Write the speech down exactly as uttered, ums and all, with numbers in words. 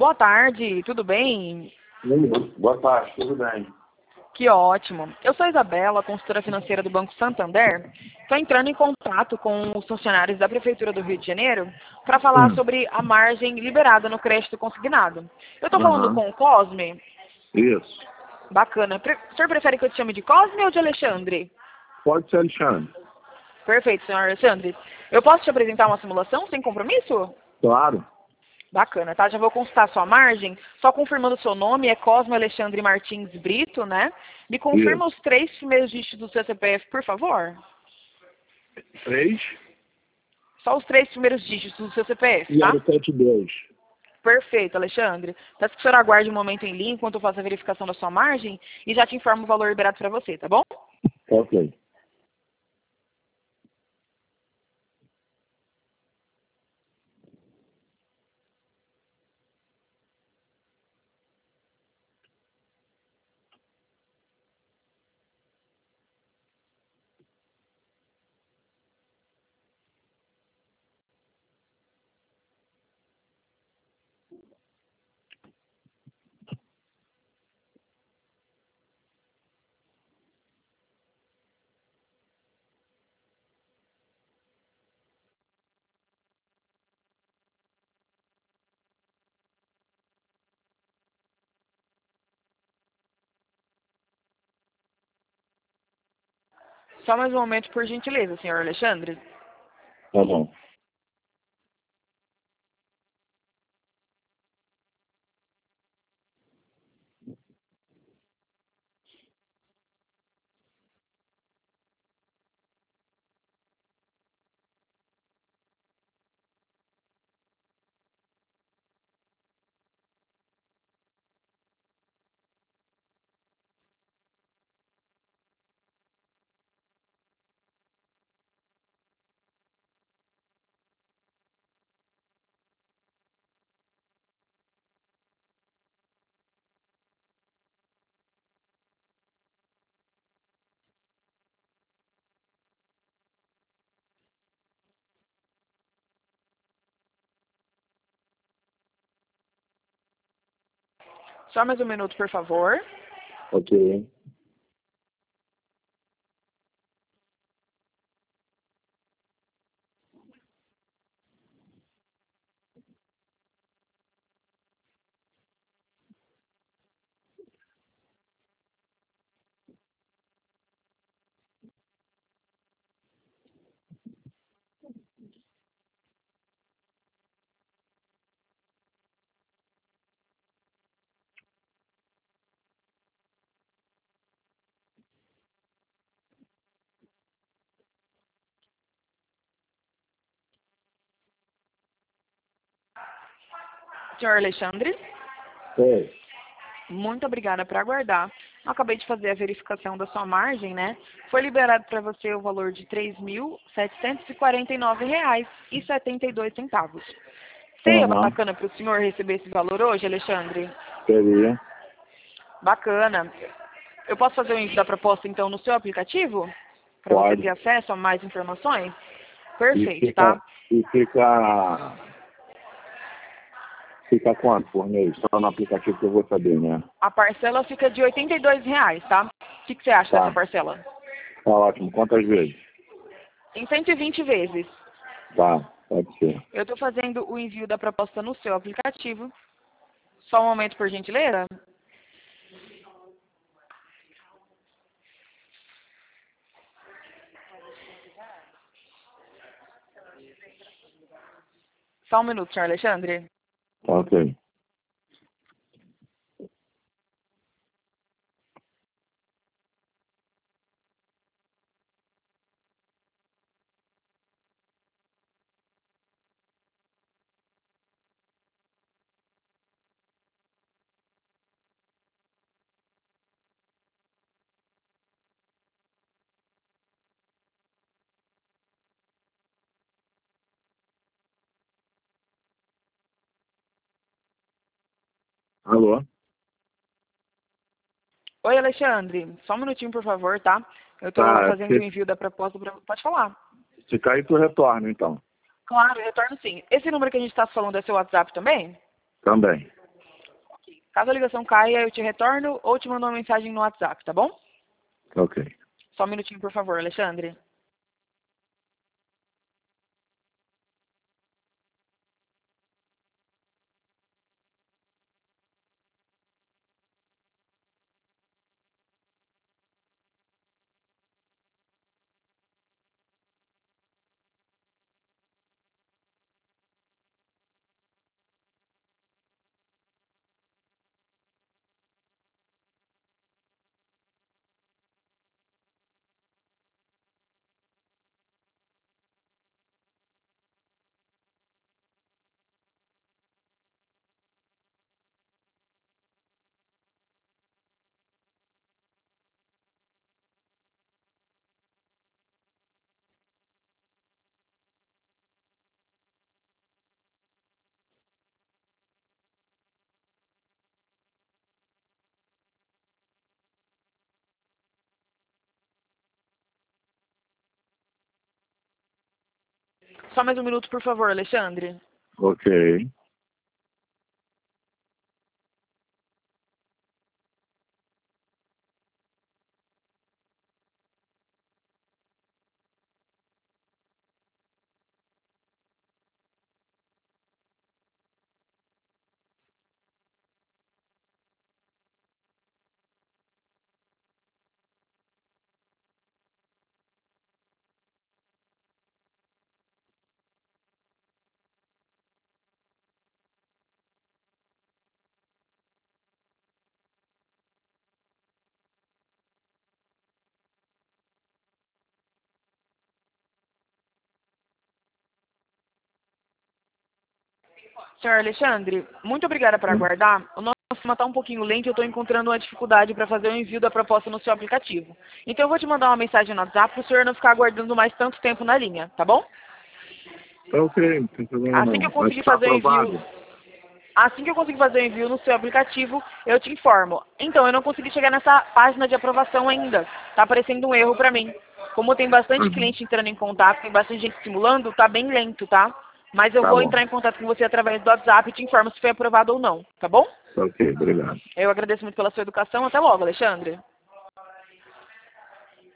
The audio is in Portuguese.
Boa tarde, tudo bem? Boa tarde, tudo bem. Que ótimo. Eu sou a Isabela, consultora financeira do Banco Santander. Estou entrando em contato com os funcionários da Prefeitura do Rio de Janeiro para falar Hum. sobre a margem liberada no crédito consignado. Eu estou falando Aham. com o Cosme? Isso. Bacana. Pre- O senhor prefere que eu te chame de Cosme ou de Alexandre? Pode ser Alexandre. Perfeito, senhor Alexandre. Eu posso te apresentar uma simulação sem compromisso? Claro. Bacana, tá? Já vou consultar a sua margem. Só confirmando o seu nome, é Cosme Alexandre Martins Brito, né? Me confirma Isso. os três primeiros dígitos do seu C P F, por favor. Três Só os três primeiros dígitos do seu C P F, tá? zero sete dois. Perfeito, Alexandre. Peço que o senhor aguarde um momento em linha enquanto eu faço a verificação da sua margem e já te informo o valor liberado para você, tá bom? Ok. Só mais um momento, por gentileza, senhor Alexandre. Tá bom. Só mais um minuto, por favor. Ok. Senhor Alexandre, Oi. muito obrigada por aguardar. Eu acabei de fazer a verificação da sua margem, né? Foi liberado para você o valor de três mil setecentos e quarenta e nove reais e setenta e dois centavos. Seria Aham. bacana para o senhor receber esse valor hoje, Alexandre? Seria. Bacana. Eu posso fazer o envio da proposta, então, no seu aplicativo? Para você ter Pode. acesso a mais informações? E Perfeito, tá? fica. E fica. Fica quanto por mês? Só no aplicativo que eu vou saber, né? A parcela fica de oitenta e dois reais, tá? O que, que você acha dessa Tá. parcela? Tá ótimo. Quantas vezes? Em cento e vinte vezes. Tá. Pode ser. Eu estou fazendo o envio da proposta no seu aplicativo. Só um momento, por gentileza. Só um minuto, senhor Alexandre. Ok. Alô? Oi, Alexandre. Só um minutinho, por favor, tá? Eu estou Tá. fazendo o Se, envio da proposta para... Pode falar. se cair, tu retorna, então. Claro, retorno sim. Esse número que a gente está falando é seu WhatsApp também? Também. Caso a ligação caia, eu te retorno ou te mando uma mensagem no WhatsApp, tá bom? Ok. Só um minutinho, por favor, Alexandre. Só mais um minuto, por favor, Alexandre. Ok. Senhor Alexandre, muito obrigada por Hum. aguardar. O nosso sistema está um pouquinho lento e eu estou encontrando uma dificuldade para fazer o envio da proposta no seu aplicativo. Então eu vou te mandar uma mensagem no WhatsApp para o senhor não ficar aguardando mais tanto tempo na linha, tá bom? Tá ok, não tem problema Assim não. que eu Mas conseguir tá fazer o envio, aprovado? assim que eu conseguir fazer o envio no seu aplicativo, eu te informo. Então, eu não consegui chegar nessa página de aprovação ainda. Tá aparecendo um erro para mim. Como tem bastante Uhum. cliente entrando em contato, tem bastante gente simulando, tá bem lento, tá? Mas eu Tá vou bom. entrar em contato com você através do WhatsApp e te informo se foi aprovado ou não, tá bom? Tá ok, obrigado. Eu agradeço muito pela sua educação. Até logo, Alexandre.